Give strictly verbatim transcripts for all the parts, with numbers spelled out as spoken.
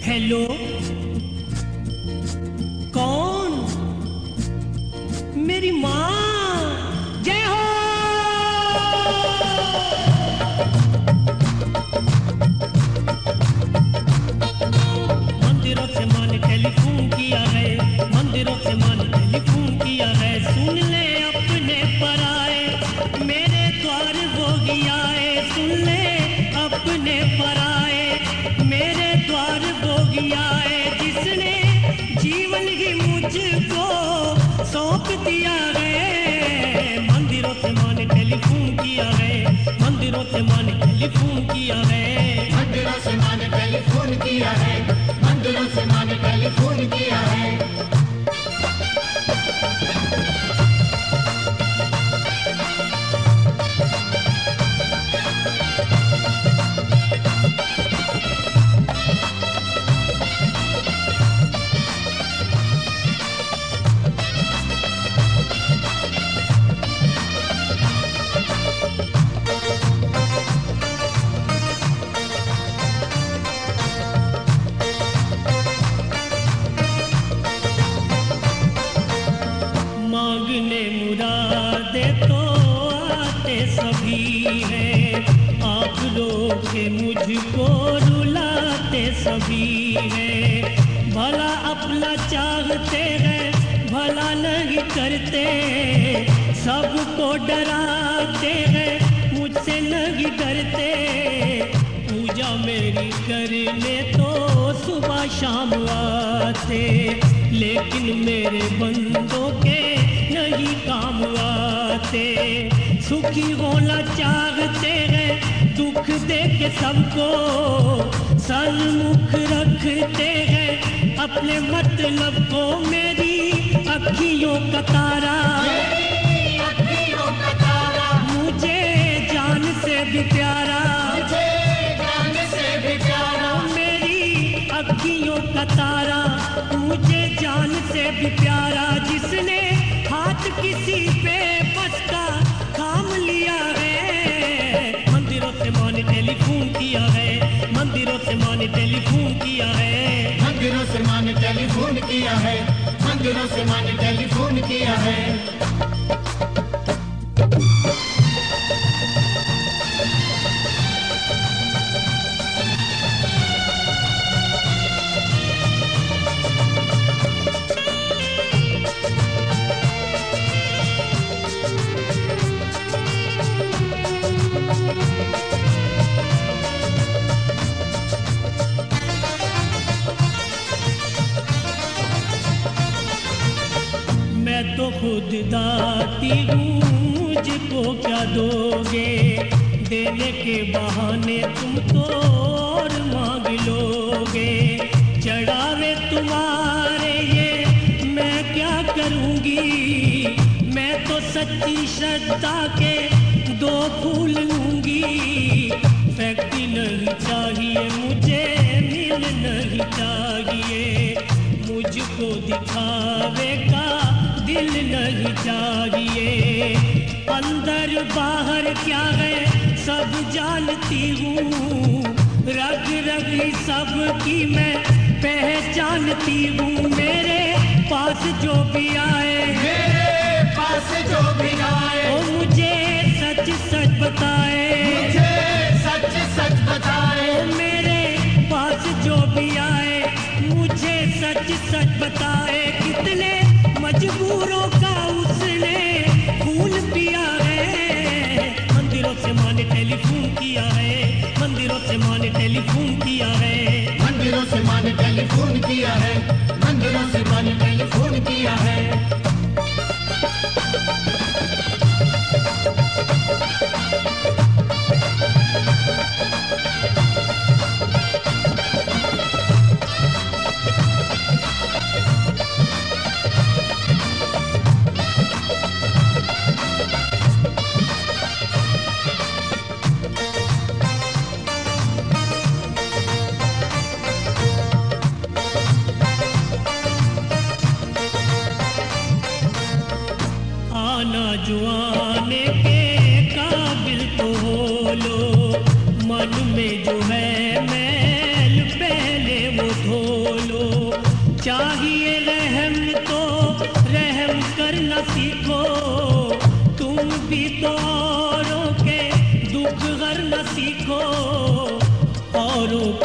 Hello, कौन? मेरी माँ। जय हो। मंदिरों से माँ ने टेलीफोन किया है, मंदिरों से माँ ने टेलीफोन किया है। सुन ले अपने पराए, मेरे द्वार वो गया है। सुन ले अपने पराए, मेरे द्वार वो गया है। जिसने जीवन ही मुझको सौंप दिया है। मंदिरों से माँ ने टेलीफोन किया है, मंदिरों से माँ ने टेलीफोन किया है। मंदिरों से माँ ने टेलीफोन किया है, मंदिरों से माँ ने टेलीफोन किया है। मांगने मुरादे तो आते सभी हैं, आप लोग के मुझको रुलाते सभी हैं। भला अपना चाहते हैं, भला नहीं करते, सबको डराते हैं, मुझसे नहीं डरते। पूजा मेरी करने तो सुबह शाम आते, लेकिन मेरे बंदों के नहीं काम आते। सुखी होना चाहते हैं, दुख दे के सबको सन्मुख रखते हैं अपने मतलब को। मेरी अखियों का तारा, अखियों का तारा, मुझे जान से भी प्यारा, मुझे जान से भी प्यारा। मेरी अखियों का तारा, मुझे जान से भी प्यारा। जिसने हाथ किसी पे बस का थाम लिया है। मंदिरों से माँ ने टेलीफोन किया है, मंदिरों से माँ ने टेलीफोन किया है। मंदिरों से माँ ने टेलीफोन किया है, मंदिरों से माँ ने टेलीफोन किया है। मैं तो खुद दाती हूँ, मुझको क्या दोगे? देने के बहाने तुम तो और मांग लोगे। चढ़ावे तुम्हारे ये मैं क्या करूँगी? मैं तो सच्ची श्रद्धा के दो फूल लूँगी। फैक्ट्री नहीं चाहिए मुझे, मिल नहीं चाहिए, मुझको दिखावे का दिल नहीं चाहिए। अंदर बाहर क्या है सब जानती हूँ, रग रग सब की मैं पहचानती हूँ। मेरे पास जो भी आए, मेरे पास जो भी आए, वो मुझे सच सच बताए, मुझे सच सच बताए। वो मेरे पास जो भी आए, मुझे सच सच बताए। कितने मजबूरों का उसने खून पिया है। मंदिरों से माँ ने टेलीफोन किया है, मंदिरों से माँ ने टेलीफोन किया है। मंदिरों से माँ ने टेलीफोन किया है, मंदिरों से माँ ने टेलीफोन किया है। आना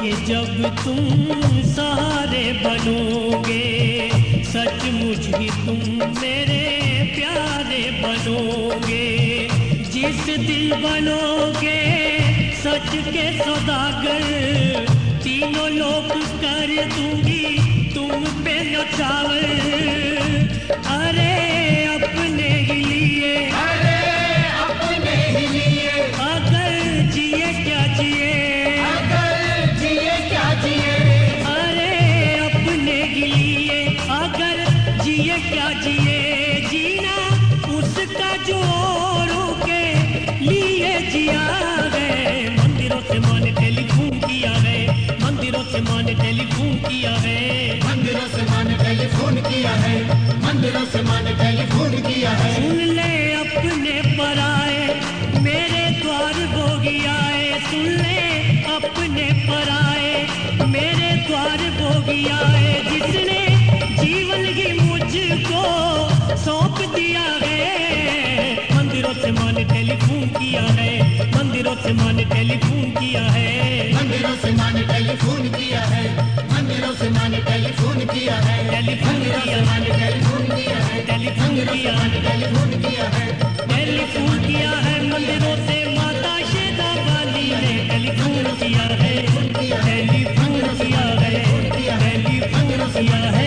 पाओगे जब तुम सहारे बनोगे, सचमुच ही तुम मेरे प्यारे बनोगे। जिस दिल बनोगे सच के सौदागर, तीनों लोग कर दूंगी तुम पे नछावर। अरे अपने ही लिए, अरे अपने ही लिए, अगर जिए क्या जिए, अगर जिए क्या जिए, अरे अपने ही लिए अगर जिए क्या जिए। जीना उसका जो औरों के लिए जिया है। मंदिरों से माँ ने टेलीफोन किया है, मंदिरों से माँ ने टेलीफोन किया है। मंदिरों से माँ ने टेलीफोन किया है, मंदिरों से माँ ने टेलीफोन किया है। सुन ले अपने पराए मेरे द्वार भोगी आए, सुन ले अपने पराए मेरे द्वार भोगी आए। जिसने जीवन ही मुझको सौंप दिया है। मंदिरों से माँ ने टेलीफोन किया है, मंदिरों से माँ ने टेलीफोन किया है। मंदिरों से माँ ने टेलीफोन किया है, मंदिरों से माँ ने टेलीफोन किया है। टेलीफोन मंदिरों किया से माँ ने टेलीफोन किया है, टेलीफोन मंदिरों से किया माँ ने टेलीफोन किया है। टेलीफोन किया है। मंदिरों से माता शेरा वाली ने टेलीफोन किया है, टेलीफोन किया है, टेलीफोन किया है।